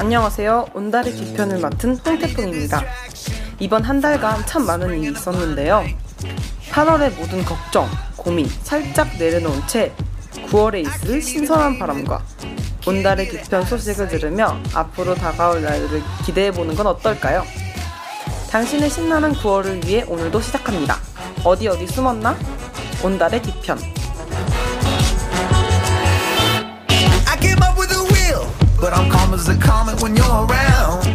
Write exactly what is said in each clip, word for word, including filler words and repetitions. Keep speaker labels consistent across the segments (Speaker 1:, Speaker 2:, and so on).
Speaker 1: 안녕하세요. 온달의 뒤편을 맡은 홍태풍입니다. 이번 한 달간 참 많은 일이 있었는데요. 팔월의 모든 걱정, 고민 살짝 내려놓은 채 구월에 있을 신선한 바람과 온달의 뒤편 소식을 들으며 앞으로 다가올 날들을 기대해보는 건 어떨까요? 당신의 신나는 구월을 위해 오늘도 시작합니다. 어디 어디 숨었나? 온달의 뒤편.
Speaker 2: But I'm calm as a comet when you're around.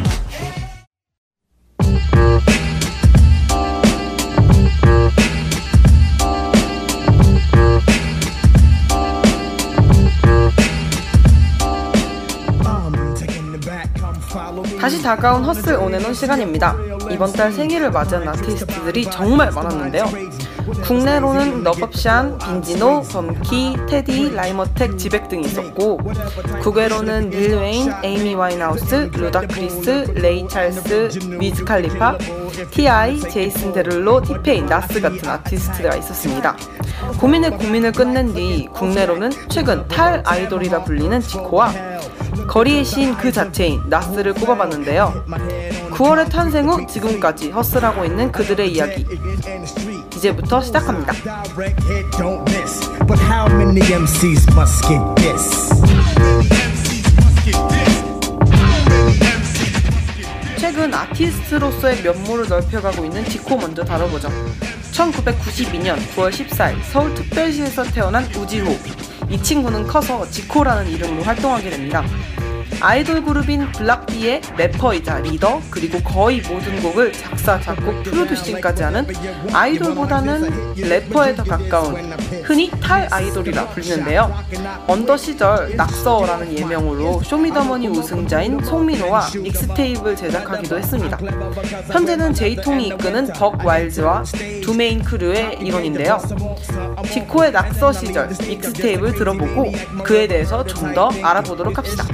Speaker 1: 다시 다가온 헛슬 온앤온 시간입니다. 이번 달 생일을 맞이한 아티스트들이 정말 많았는데요. 국내로는 너겁샨, 빈지노, 범키, 테디, 라임어택, 지백 등이 있었고, 국외로는 릴 웨인, 에이미 와인하우스, 루다크리스, 레이 찰스, 위즈 칼리파, 티아이, 제이슨 데룰로, 티페인, 나스 같은 아티스트가 있었습니다. 고민의 고민을 끝낸 뒤 국내로는 최근 탈 아이돌이라 불리는 지코와 거리의 시인 그 자체인 나스를 꼽아봤는데요. 구월의 탄생 후 지금까지 헛슬하고 있는 그들의 이야기, 이제부터 시작합니다. 최근 아티스트로서의 면모를 넓혀가고 있는 지코 먼저 다뤄보죠. 천구백구십이 년 구월 십사일 서울특별시에서 태어난 우지호. 이 친구는 커서 지코라는 이름으로 활동하게 됩니다. 아이돌 그룹인 블락비의 래퍼이자 리더, 그리고 거의 모든 곡을 작사, 작곡, 프로듀싱까지 하는 아이돌보다는 래퍼에 더 가까운 흔히 탈 아이돌이라 불리는데요. 언더 시절 낙서라는 예명으로 쇼미더머니 우승자인 송민호와 믹스테이프를 제작하기도 했습니다. 현재는 제이통이 이끄는 벅 와일즈와 두 메인 크루의 일원인데요. 지코의 낙서 시절 믹스테이프를 들어보고 그에 대해서 좀 더 알아보도록 합시다.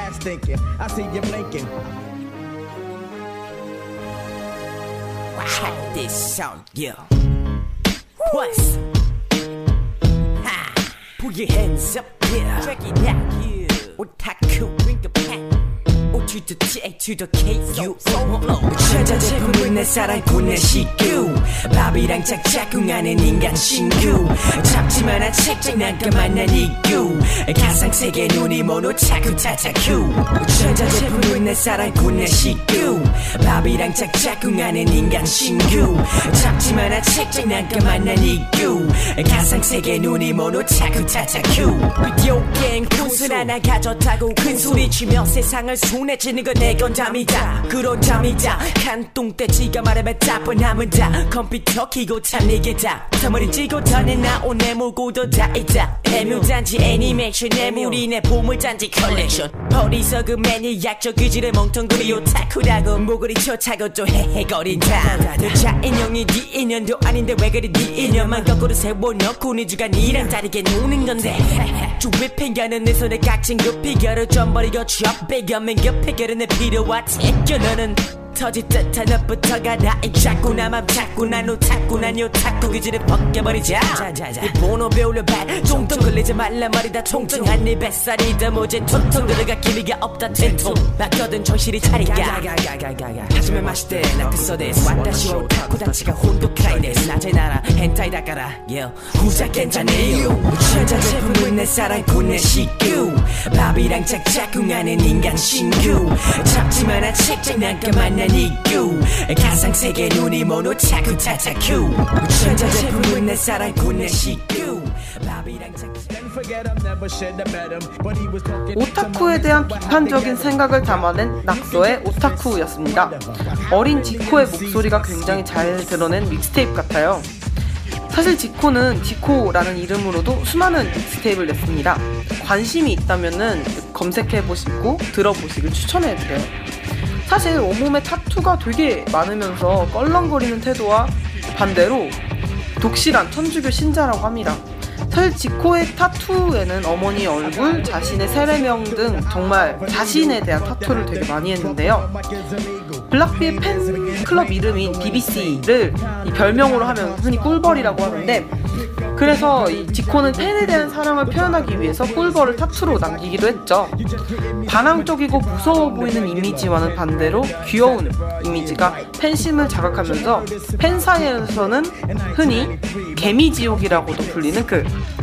Speaker 3: Check this out, yo. What's ha? Put your hands up, yeah. Check it out, yeah. Otaku, bring a pen. O to the T to the K, you follow. 천자제품은 내 사랑꾼 내 식구. 밥이랑 짝짝꿍하는 인간 친구. 잡지마나 책장 난감한 이구. 가상세계 눈이 모노 차쿠 차차쿠. 천자제품은 내 사랑꾼 내 식구. 밥이랑 짝짝꿍하는 인간 친구. 잡지마나 책장 난감한 이구. 가상세계 눈이 모노 차쿠 차차쿠. 비디오 게임 콘솔 하나 가졌다고 큰 소리 치며 세상을 손에 쥐는 건 내 건 잠이다. 그런 잠이다. 간똥돼지가 말하면 따분하면 다 컴퓨터 키고 참 이게다. 터머리 찌고 던에 나온 내 물고도 다 있다. 해묘단지 애니메이션 애물이 내 보물단지 컬렉션. 어리석은 매니악적 의지를 멍텅구리 오타쿠라고 목걸이 쳐차고 또 헤헤거린다. 너 자인형이 네 인연도 아닌데 왜 그리 네 인연만 거꾸로 세워놓고 네 주가 니랑 다르게 노는 건데. 주위 팽겨는 내 손에 깍진 그 피겨를 좀 버리고 좁게 겸면 그 피겨를 내 필요와 택겨. 너는 터질 듯한 너부터가 나인 자꾸 나만 자꾸 난 오타쿠 난 요타쿠 기질을 벗겨버리자. 자자자 이 번호 배우려 발 쫑쫑 걸리지 말란 말이다. 통증한 네 뱃살이다. 모제 퉁퉁 들어가 기미가 없다. 텐통 맞거든 정신이 차리가. 하지만 마실 때 나크서데스 와타시 오타쿠 다치가 혼독하이 데스. 낮에 나라 헨타이 닦아라 yeah. 후자 괜찮네요. 천자제품은 내 사랑꾼 내 식구. 밥이랑 짝짝꿍하는 인간 친구. 잡지마나 책장 난감한 난 이구. 가상세계 눈이 모노 차쿠 차차쿠. 천자제품은 내 사랑꾼 내 식구. 밥이랑
Speaker 1: 오타쿠에 대한 비판적인 생각을 담아낸 낙서의 오타쿠였습니다. 어린 지코의 목소리가 굉장히 잘 드러낸 믹스테이프 같아요. 사실 지코는 지코라는 이름으로도 수많은 믹스테이프를 냈습니다. 관심이 있다면 검색해보시고 들어보시길 추천해드려요. 사실 온몸에 타투가 되게 많으면서 껄렁거리는 태도와 반대로 독실한 천주교 신자라고 합니다. 사실 지코의 타투에는 어머니 얼굴, 자신의 세례명 등 정말 자신에 대한 타투를 되게 많이 했는데요. 블락비의 팬클럽 이름인 비비씨를 이 별명으로 하면 흔히 꿀벌이라고 하는데, 그래서 이 지코는 팬에 대한 사랑을 표현하기 위해서 꿀벌을 타투로 남기기도 했죠. 반항적이고 무서워 보이는 이미지와는 반대로 귀여운 이미지가 팬심을 자극하면서 팬 사이에서는 흔히 개미지옥이라고도 불리는 그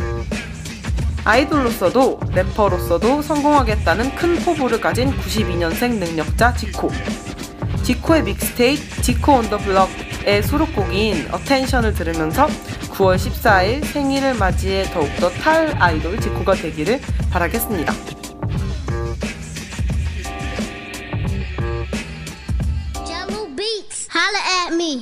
Speaker 1: 아이돌로서도 래퍼로서도 성공하겠다는 큰 포부를 가진 구십이 년생 능력자 지코. 지코의 믹스테이프 지코 온 더 블럭의 수록곡인 어텐션을 들으면서 구월 십사일 생일을 맞이해 더욱더 탈 아이돌 지코가 되기를 바라겠습니다.
Speaker 4: Jello Beats, holla at me.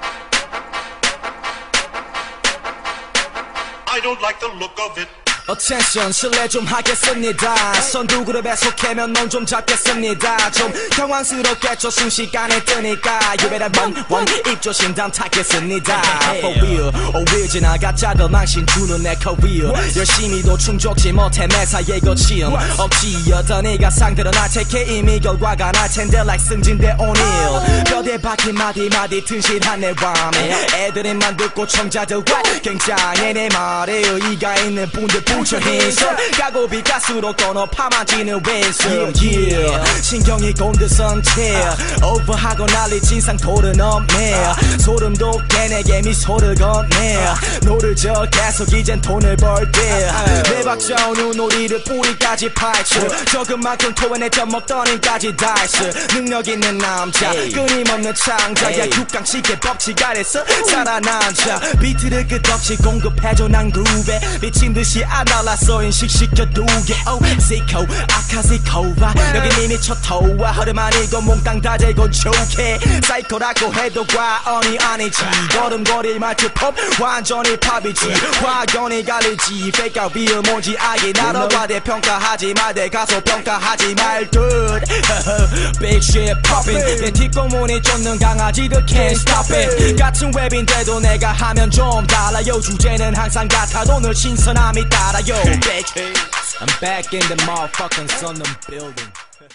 Speaker 5: I don't like the look of it.
Speaker 3: 어텐션 실례 좀 하겠습니다. 선두 그룹에 속해면 넌 좀 잡겠습니다. 좀 당황스럽겠죠 순식간에 뜨니까 You better run run 입조심 담타겠습니다. For real 오일 지나갔자도 망신 주는 내 career 열심히도 충족지 못해 매사에 거침 억지였던 네가 상대로 날 택해 이미 결과가 날 텐데 like 승진대 오닐 뼈대 박힌 마디마디 튼실한 내 맘에 애들만 듣고 청자들 굉장해 내 말에 의의가 있는 분들 부처hin 손 가고비 가수로 떠너 파만지는 왼손 yeah. 신경이 곤드선 채 오버하고 난리 진상 돌은 없네 소름 돋게 내게 미소를 건네 노를 저 계속 이젠 돈을 벌때 내 박자온 눈놀이를 뿌리까지 파헤쳐 적은 만큼 토해내점 먹던 힘까지 다했어 능력 있는 남자 끊임없는 창자야 육강식의 법칙 아래서 살아난 자 비트를 끝없이 공급해줘 난 그룹에 미친듯이 안 날라서 인식시켜 두개 오 시코 아카시코와 여긴 이미 쳤토와 허름 아니고 몽땅 다 재고 좋게 사이코라고 해도 과언이 아니지 걸음걸이 말투법 완전히 팝이지 확연히 갈리지 페이크가 리얼 뭔지 알기 나로 과대평가하지 말대 가서 평가하지 말듯 Big shit poppin' 내 뒷공문이 쫓는 강아지들 can't stop it 같은 웹인데도 내가 하면 좀 달라요 주제는 항상 같아도 늘 신선함이 따라요 I'm back in the motherfucking Sunum building.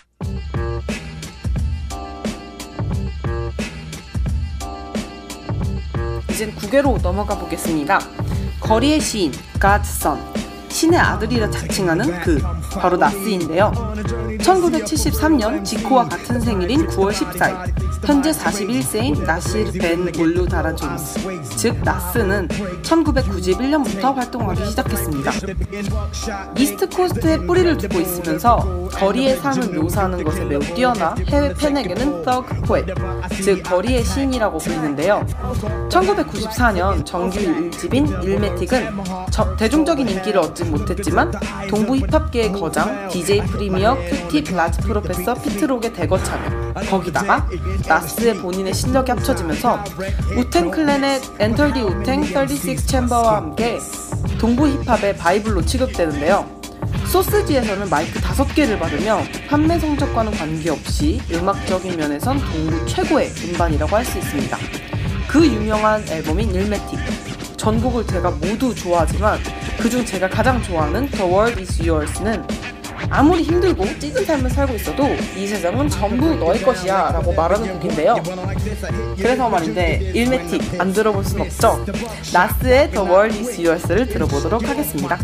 Speaker 1: 이젠 국외로 넘어가 보겠습니다. 거리의 시인, Godson, 신의 아들이라 자칭하는 그 바로 나스인데요. 천구백칠십삼 년 지코와 같은 생일인 구월 십사일 현재 사십일 세인 나시르 벤 몰루 다라 존스 즉 나스는 천구백구십일 년부터 활동하기 시작했습니다. 이스트 코스트에 뿌리를 두고 있으면서 거리의 삶을 묘사하는 것에 매우 뛰어나 해외 팬에게는 더그 포엣 즉 거리의 시인이라고 불리는데요. 천구백구십사 년 정규 일 집인 일매틱은 저, 대중적인 인기를 얻지 못했지만 동부 힙합계의 거장 디제이 프리미어 큐팁 라지 프로페서 피트록의 대거 참여 거기다가 나스의 본인의 실력이 합쳐지면서 우텐 클랜의 엔터 디 우텐 삼십육 챔버와 함께 동부 힙합의 바이블로 취급되는데요. 소스지에서는 마이크 다섯 개를 받으며 판매 성적과는 관계없이 음악적인 면에선 동부 최고의 음반이라고 할 수 있습니다. 그 유명한 앨범인 일매틱 전곡을 제가 모두 좋아하지만 그중 제가 가장 좋아하는 The World Is Yours는 아무리 힘들고 찢은 삶을 살고 있어도 이 세상은 전부 너의 것이야 라고 말하는 곡인데요. 그래서 말인데 일매틱 안 들어볼 순 없죠. 나스의 The World Is Yours를 들어보도록 하겠습니다.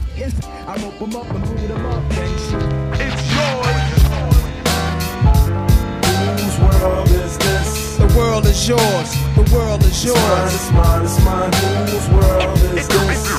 Speaker 6: The world is yours. The world is yours.
Speaker 2: It's mine, it's mine, it's mine. Whose world is this?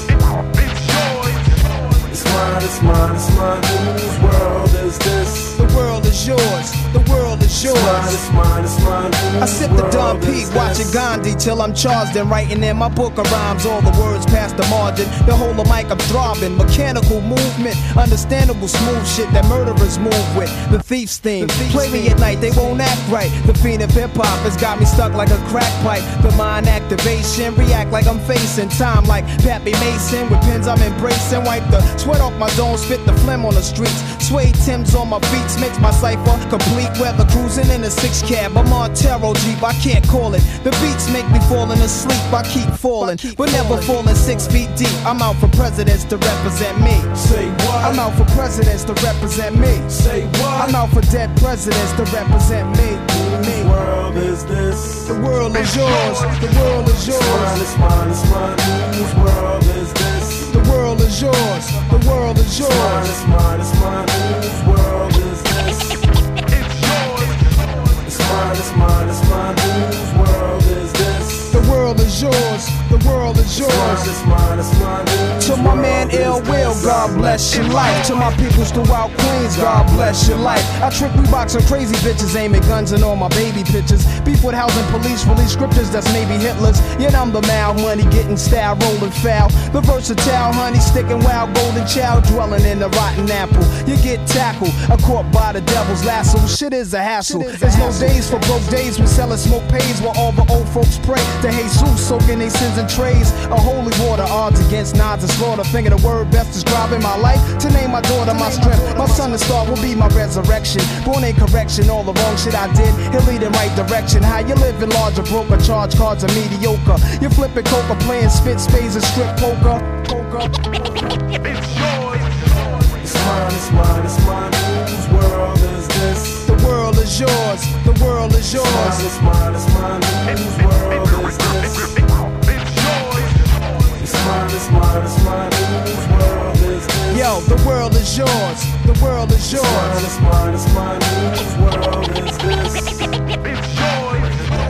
Speaker 2: It's mine, it's mine, it's mine. Whose world is this?
Speaker 6: The world is yours. The world is yours.
Speaker 2: It's mine, it's mine, it's mine.
Speaker 6: I sip the Dom P, watching Gandhi till I'm charged and writing in my book of rhymes. All the words past the margin. The whole of mic I'm throbbing. Mechanical movement, understandable smooth shit that murderers move with. The thief's theme. Play me at night, they won't act right. The fiend of hip hop has got me stuck like a crack pipe. The mind activation, react like I'm facing time like Pappy Mason. With pins I'm embracing, wipe the sweat off my dome, spit the phlegm on the streets. Suede Timbs on my beats makes my cipher complete. Weather cruising in a six cab, a Montero Jeep, I can't call it. The beats make me falling asleep, I keep falling, but never falling six feet deep. I'm out for presidents to represent me.
Speaker 2: Say what?
Speaker 6: I'm out for presidents to represent me.
Speaker 2: Say what?
Speaker 6: I'm out for dead presidents to represent me.
Speaker 2: Whose world is this?
Speaker 6: The world is yours. The world is
Speaker 2: It's mine,
Speaker 6: yours.
Speaker 2: it's mine, it's mine. Whose world is this?
Speaker 6: world is yours. The world is yours.
Speaker 7: It's mine, it's mine, it's mine. Whose world is this? It's yours. It's mine, it's mine, it's mine. Whose world is this?
Speaker 6: The world is yours. The world is yours.
Speaker 7: It's mine, it's mine, it's mine.
Speaker 6: To my man Ill Will, God bless your life. To my peoples throughout Queens, God bless your life. I trick Reeboks and crazy bitches, aiming guns and all my baby pictures. Beef with housing police, release scriptures that's maybe Hitler's. Yet I'm the mal, money getting style, rolling foul. The versatile honey, sticking wild, golden child, dwelling in the rotten apple. You get tackled, a caught by the devil's lasso. Shit is a hassle. There's no days for broke days. We sellin' smoke pays while all the old folks pray to Jesus, soaking their sins in trays. A holy water, odds against nods and slaughter. Finger the word best describing my life. To name my daughter my strength. My son, the star, will be my resurrection. Born in correction, all the wrong shit I did, he'll lead in right direction. How you living large or broke, or charge cards are mediocre. You flipping coca, playing spit spades and strip poker. Poker.
Speaker 7: It's yours. It's mine, it's mine, it's mine. Whose world is this?
Speaker 6: The world is yours. The world is yours.
Speaker 7: It's mine, it's mine, it's mine. Whose world is this? It's yours. It's mine, it's mine, it's mine. Whose world is this?
Speaker 6: Yo, the world is yours. The world is yours.
Speaker 7: It's mine, it's mine, it's mine. Whose world is this? It's yours.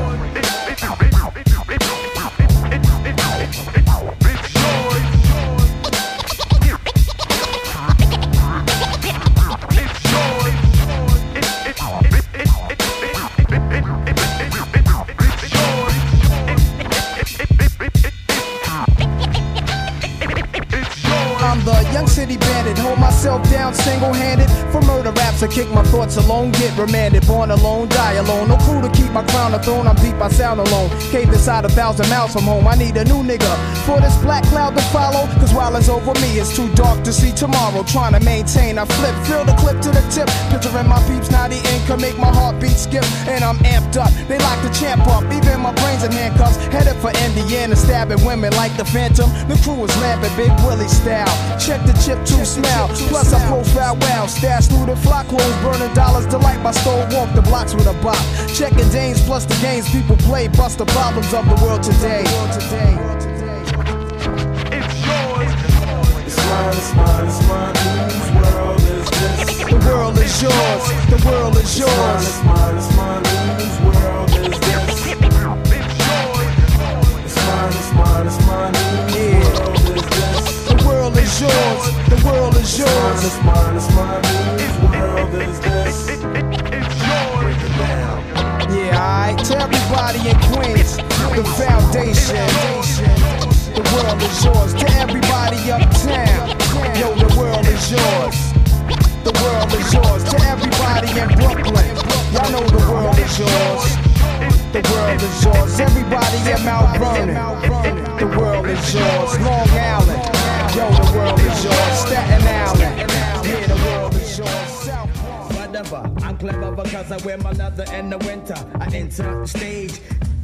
Speaker 6: I'm the young city bandit, hold myself down single-handed. For murder raps, I kick my thoughts alone, get remanded. Born alone, die alone, no crew to keep my crown a throne. I'm deep, I sound alone, caved inside a thousand miles from home. I need a new nigga for this black cloud to follow. Cause while it's over me, it's too dark to see tomorrow. Trying to maintain, I flip, fill the clip to the tip. Picturing my peeps, now the ink can make my heartbeat skip. And I'm amped up, they like to champ up. Even my brains in handcuffs, headed for Indiana. Stabbing women like the Phantom. The crew is lamping, Big Willie style. Check the chip to smell. Plus I profile well. Stash through the flock clothes, burning dollars. Delight my stole, walk the blocks with a bop. Checking Danes plus the games people play. Bust the problems of the world today.
Speaker 7: It's yours. It's mine, it's mine, it's mine. Whose world is this?
Speaker 6: The world is yours. The world is yours.
Speaker 7: It's mine, it's mine, it's mine. Whose world is this? It's yours. It's mine, it's mine, it's mine. Whose world is this?
Speaker 6: The world is yours. The world is yours.
Speaker 7: It's mine, it's mine, whose world is this? It's yours.
Speaker 6: Yeah, alright. To everybody in Queens, the foundation. The world is yours. To everybody uptown, yo, the world is yours. The world is yours. To everybody in Brooklyn, y'all know the world is yours. The world is yours. Everybody in Mount Vernon, the world is yours. Long Island, yo, the world is yours. Staten Island, yeah, the world is yours. South Park.
Speaker 8: Whatever, I'm clever because I wear my leather in the winter. I enter the stage.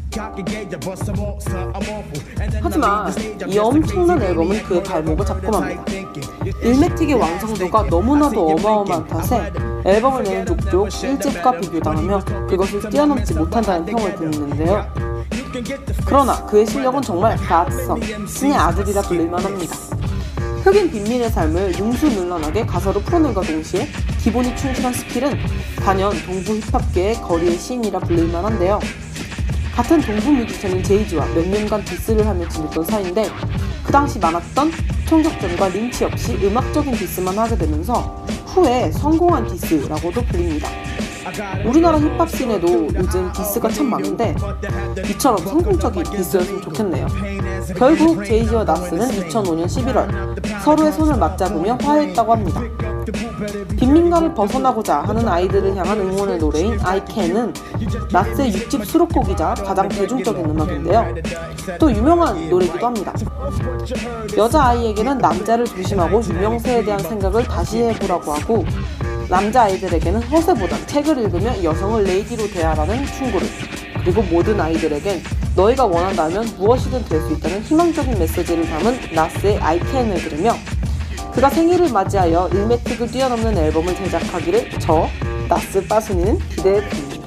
Speaker 1: 하지만 이 엄청난 앨범은 그의 발목을 잡고 맙니다. 일맥틱의 완성도가 너무나도 어마어마한 탓에 앨범을 내는 족족 일 집과 비교당하며 그것을 뛰어넘지 못한다는 평을 듣는데요. 그러나 그의 실력은 정말 가드성, 신의 아들이라 불릴만 합니다. 흑인 빈민의 삶을 능수능란하게 가사로 풀어낸과 동시에 기본이 충실한 스킬은 단연 동부 힙합계의 거리의 신이라 불릴만 한데요. 같은 동부 뮤지션인 제이지와 몇 년간 디스를 하며 지냈던 사이인데 그 당시 많았던 총격전과 린치 없이 음악적인 디스만 하게 되면서 후에 성공한 디스라고도 불립니다. 우리나라 힙합 씬에도 요즘 디스가 참 많은데 이처럼 성공적인 디스였으면 좋겠네요. 결국 제이지와 나스는 이천오 년 십일월 서로의 손을 맞잡으며 화해했다고 합니다. 빈민가를 벗어나고자 하는 아이들을 향한 응원의 노래인 I Can은 나스의 육 집 수록곡이자 가장 대중적인 음악인데요. 또 유명한 노래이기도 합니다. 여자아이에게는 남자를 조심하고 유명세에 대한 생각을 다시 해보라고 하고 남자아이들에게는 허세보단 책을 읽으며 여성을 레이디로 대하라는 충고를, 그리고 모든 아이들에겐 너희가 원한다면 무엇이든 될 수 있다는 희망적인 메시지를 담은 나스의 I Can을 들으며 그가 생일을 맞이하여 일맥틱을 뛰어넘는 앨범을 제작하기를 저 나스 빠순이는 기대해 봅니다.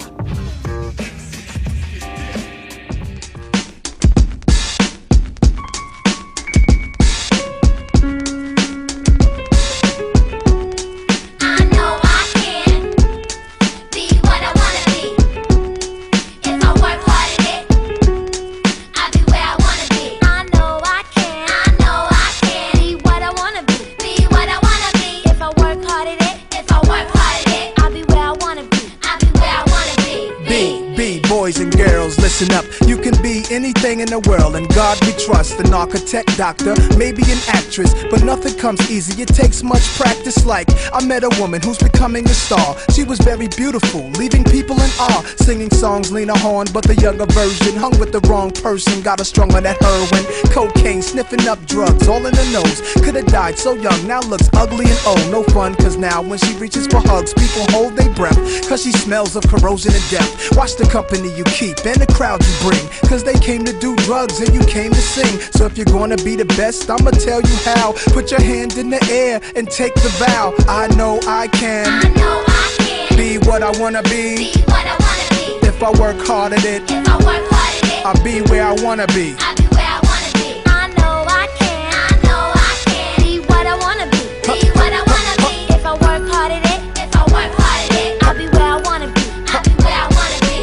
Speaker 6: be anything in the world, and God we trust. An architect, doctor, maybe an actress, but nothing comes easy, it takes much practice. Like, I met a woman who's becoming a star. She was very beautiful, leaving people in awe, singing songs Lena Horne, but the younger version. Hung with the wrong person, got her strung on that heroin, cocaine, sniffing up drugs, all in the nose. Could've died so young, now looks ugly and old. No fun, cause now when she reaches for hugs, people hold their breath, cause she smells of corrosion and death. Watch the company you keep and the crowd you bring, cause they came to do drugs and you came to sing. So if you're gonna be the best, I'ma tell you how. Put your hand in the air and take the vow. I know I can,
Speaker 4: I know I can
Speaker 6: be what I wanna be,
Speaker 4: be what I wanna be.
Speaker 6: if I work hard at it,
Speaker 4: If I work hard at it,
Speaker 6: I'll be where I wanna be.
Speaker 4: I'll be where I wanna be. I know I can, I know I can be what I wanna be, be what I wanna be. If I work hard at it, if I work hard at it, I'll be where I wanna be, I'll be where I wanna be.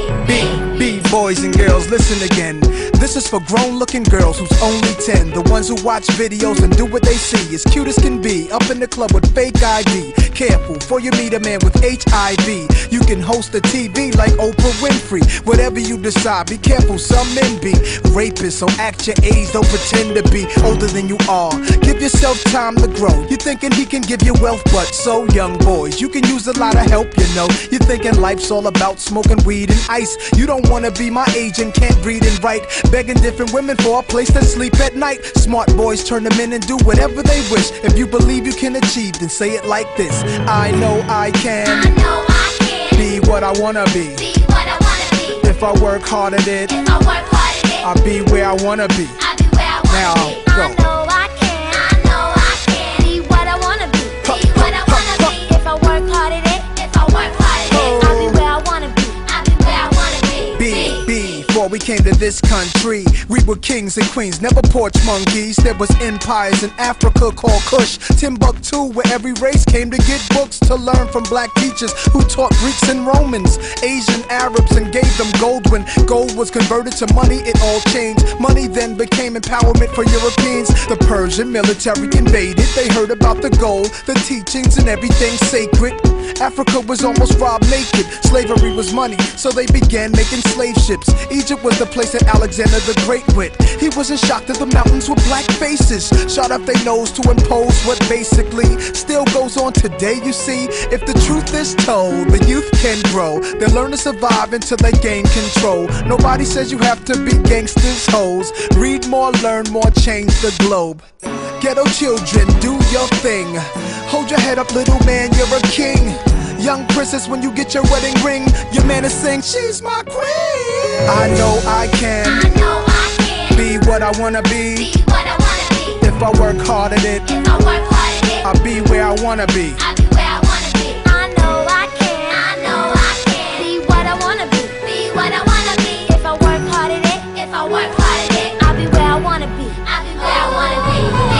Speaker 6: B, B, boys and girls, listen again. This is for grown-looking girls who's only ten, the ones who watch videos and do what they see, as cute as can be, up in the club with fake I D. Careful, for you meet a man with H I V. You can host a T V like Oprah Winfrey. Whatever you decide, be careful, some men be rapists, so act your age, don't pretend to be older than you are. Give yourself time to grow. You're thinking he can give you wealth, but so young boys, you can use a lot of help, you know. You're thinking life's all about smoking weed and ice. You don't wanna be my age and can't read and write, begging different women for a place to sleep at night. Smart boys turn them in and do whatever they wish. If you believe you can achieve, then say it like this: I know I can,
Speaker 4: I know I can
Speaker 6: be what I wanna be,
Speaker 4: be what I wanna be.
Speaker 6: if I work hard at it,
Speaker 4: If I work hard at it,
Speaker 6: I'll be where I wanna be.
Speaker 4: I'll be where I
Speaker 6: Now,
Speaker 4: wanna be.
Speaker 6: go.
Speaker 4: I know I can, I know I can be what I wanna be, be what I wanna be. If I work hard at it, if I work hard at it, I'll be where I wanna be, I'll be where I wanna be.
Speaker 6: B, B, before we came to this country, we were kings and queens, never porch monkeys. There was empires in Africa called Kush, Timbuktu, where every race came to get books to learn from black teachers who taught Greeks and Romans, Asian Arabs, and gave them gold. When gold was converted to money, it all changed. Money then became empowerment for Europeans. The Persian military invaded, they heard about the gold, the teachings and everything sacred. Africa was almost robbed naked, slavery was money, so they began making slave ships. Egypt was the place that Alexander the Great went. He wasn't shocked that the mountains were black faces, shot up their nose to impose what basically still goes on today. You see, if the truth is told, the youth can grow. They learn to survive until they gain control. Nobody says you have to be gangsters, hoes. Read more, learn more, change the globe. Ghetto children, do your thing. Hold your head up, little man, you're a king. Young princess, when you get your wedding ring, your man is saying, she's my queen. I know I can,
Speaker 4: I know I can
Speaker 6: be what I wanna be,
Speaker 4: be what I wanna be.
Speaker 6: if I work hard at it,
Speaker 4: If I work hard at it,
Speaker 6: I'll be where I wanna be.
Speaker 4: I'll be where I wanna be. I know I can, I know I can be what I wanna be, be what I wanna be. If I work hard at it, if I work hard at it, I'll be where I wanna be, I'll be where I wanna be.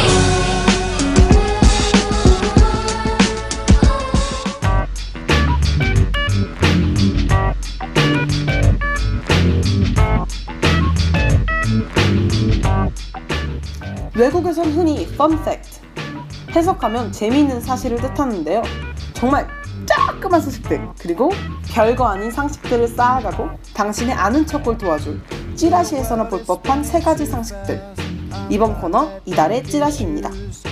Speaker 1: 외국에선 흔히 fun fact, 해석하면 재미있는 사실을 뜻하는데요. 정말 조그만 소식들, 그리고 별거 아닌 상식들을 쌓아가고 당신의 아는 척을 도와줄 찌라시에서나 볼 법한 세 가지 상식들. 이번 코너 이달의 찌라시입니다.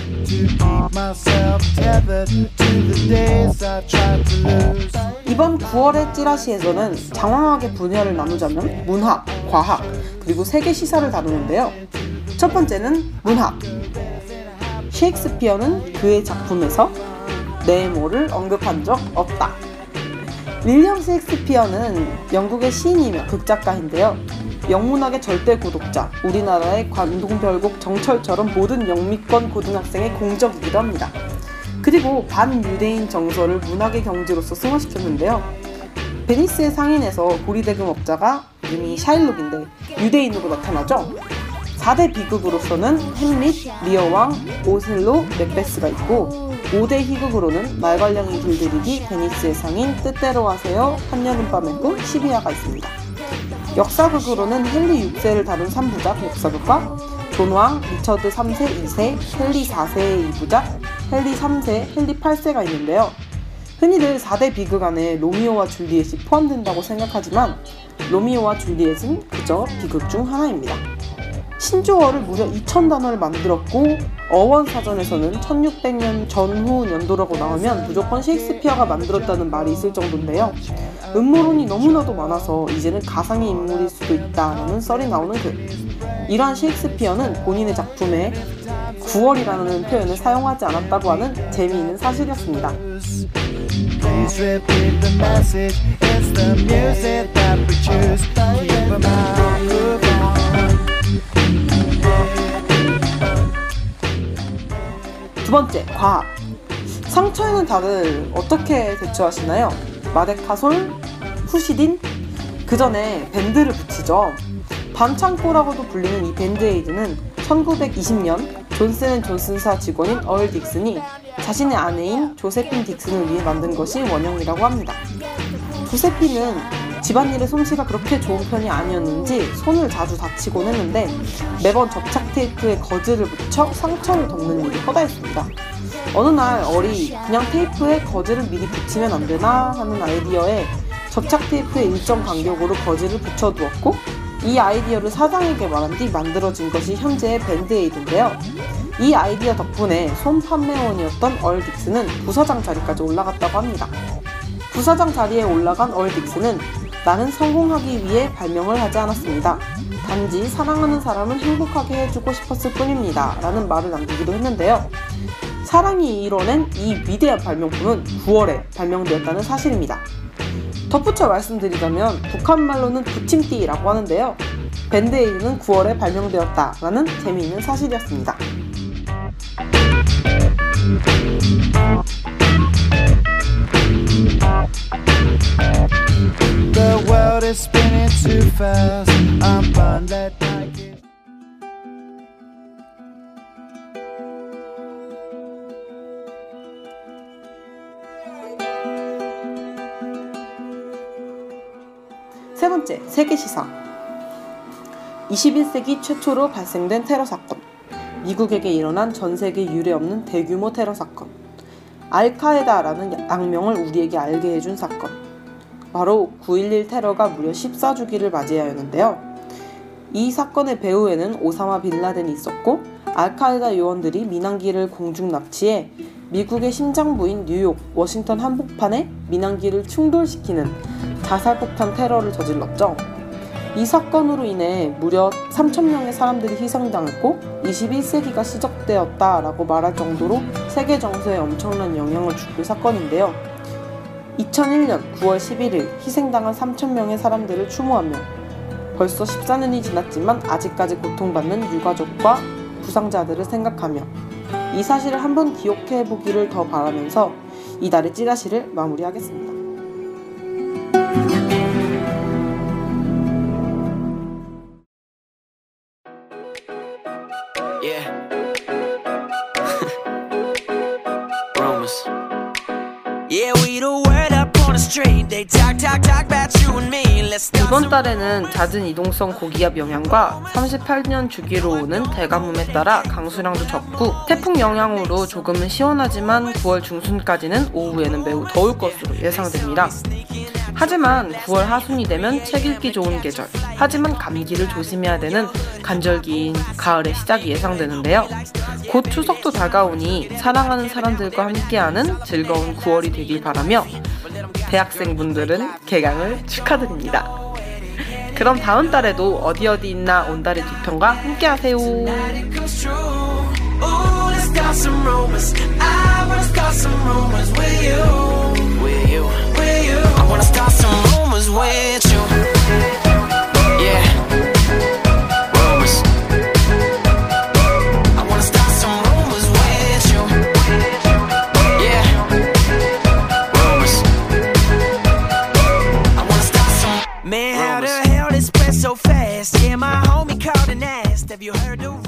Speaker 1: 이번 구월의 찌라시에서는 장황하게 분야를 나누자면 문학, 과학, 그리고 세계 시사를 다루는데요. 첫 번째는 문학. 셰익스피어는 그의 작품에서 네모를 언급한 적 없다. 윌리엄 셰익스피어는 영국의 시인이며 극작가인데요. 영문학의 절대 구독자, 우리나라의 관동별곡 정철처럼 모든 영미권 고등학생의 공적이기도 합니다. 그리고 반유대인 정서를 문학의 경지로서 승화시켰는데요. 베니스의 상인에서 고리대금업자가 이미 샤일록인데 유대인으로 나타나죠. 사 대 비극으로서는 햄릿, 리어왕, 오셀로, 맥베스가 있고 오 대 희극으로는 말괄량이 길들이기, 베니스의 상인, 뜻대로 하세요, 한여름밤의 꿈, 시비아가 있습니다. 역사극으로는 헨리 육 세를 다룬 삼 부작 역사극과 존왕, 리처드 삼 세, 이 세, 헨리 사 세의 이 부작, 헨리 삼 세, 헨리 팔 세가 있는데요. 흔히들 사 대 비극 안에 로미오와 줄리엣이 포함된다고 생각하지만 로미오와 줄리엣은 그저 비극 중 하나입니다. 신조어를 무려 이천 단어를 만들었고 어원사전에서는 천육백 년 전후 연도라고 나오면 무조건 셰익스피어가 만들었다는 말이 있을 정도인데요. 음모론이 너무나도 많아서 이제는 가상의 인물일 수도 있다라는 썰이 나오는 글. 이러한 셰익스피어는 본인의 작품에 구월이라는 표현을 사용하지 않았다고 하는 재미있는 사실이었습니다.
Speaker 8: Please repeat the message. It's the music that we choose. Keep a microphone.
Speaker 1: 두 번째, 과학. 상처에는 다들 어떻게 대처하시나요? 마데카솔, 후시딘? 그 전에 밴드를 붙이죠. 반창고라고도 불리는 이 밴드에이드는 천구백이십 년 존슨앤존슨사 직원인 얼 딕슨이 자신의 아내인 조세핀 딕슨을 위해 만든 것이 원형이라고 합니다. 조세핀은 집안일의 솜씨가 그렇게 좋은 편이 아니었는지 손을 자주 다치곤 했는데 매번 접착 테이프에 거즈를 붙여 상처를 덮는 일이 허다했습니다. 어느 날 얼이 그냥 테이프에 거즈를 미리 붙이면 안 되나 하는 아이디어에 접착 테이프에 일정 간격으로 거즈를 붙여두었고 이 아이디어를 사장에게 말한 뒤 만들어진 것이 현재의 밴드에이드인데요. 이 아이디어 덕분에 손 판매원이었던 얼 딕슨은 부사장 자리까지 올라갔다고 합니다. 부사장 자리에 올라간 얼 딕슨은 나는 성공하기 위해 발명을 하지 않았습니다. 단지 사랑하는 사람을 행복하게 해주고 싶었을 뿐입니다. 라는 말을 남기기도 했는데요. 사랑이 이뤄낸 이 위대한 발명품은 구월에 발명되었다는 사실입니다. 덧붙여 말씀드리자면 북한말로는 부침띠라고 하는데요. 밴드에이드는 구월에 발명되었다라는 재미있는 사실이었습니다.
Speaker 8: The world is spinning too fast. I'm bound that I can.
Speaker 1: 세 번째, 세계시사. 이십일 세기 최초로 발생된 테러 사건. 미국에게 일어난 전세계 유례없는 대규모 테러 사건. 알카에다라는 악명을 우리에게 알게 해준 사건. 바로 구일일 테러가 무려 십사 주기를 맞이하였는데요. 이 사건의 배후에는 오사마 빌라덴이 있었고 알카에다 요원들이 민항기를 공중 납치해 미국의 심장부인 뉴욕, 워싱턴 한복판에 민항기를 충돌시키는 자살폭탄 테러를 저질렀죠. 이 사건으로 인해 무려 삼천 명의 사람들이 희생당했고 이십일 세기가 시작되었다라고 말할 정도로 세계 정세에 엄청난 영향을 준 사건인데요. 이천일 년 구월 십일일 희생당한 삼천 명의 사람들을 추모하며 벌써 십사 년이 지났지만 아직까지 고통받는 유가족과 부상자들을 생각하며 이 사실을 한번 기억해보기를 더 바라면서 이달의 찌라시를 마무리하겠습니다.
Speaker 3: Yeah. Rumors. Yeah, we the word up on the street. They talk, talk, talk about you and me. Let's start
Speaker 1: 이번 달에는 잦은 이동성 고기압 영향과 삼십팔 년 주기로 오는 대가뭄에 따라 강수량도 적고 태풍 영향으로 조금은 시원하지만 구월 중순까지는 오후에는 매우 더울 것으로 예상됩니다. 하지만 구월 하순이 되면 책 읽기 좋은 계절, 하지만 감기를 조심해야 되는 간절기인 가을의 시작이 예상되는데요. 곧 추석도 다가오니 사랑하는 사람들과 함께하는 즐거운 구월이 되길 바라며 대학생분들은 개강을 축하드립니다. 그럼 다음 달에도 어디 어디 있나 온달의 뒤편과 함께하세요.
Speaker 3: I wanna start some rumors with you. Yeah. Rumors. I wanna start some rumors with you. Yeah. Rumors. I wanna start some. Man, how the hell this spread so fast? Yeah, my homie called and asked, have you heard the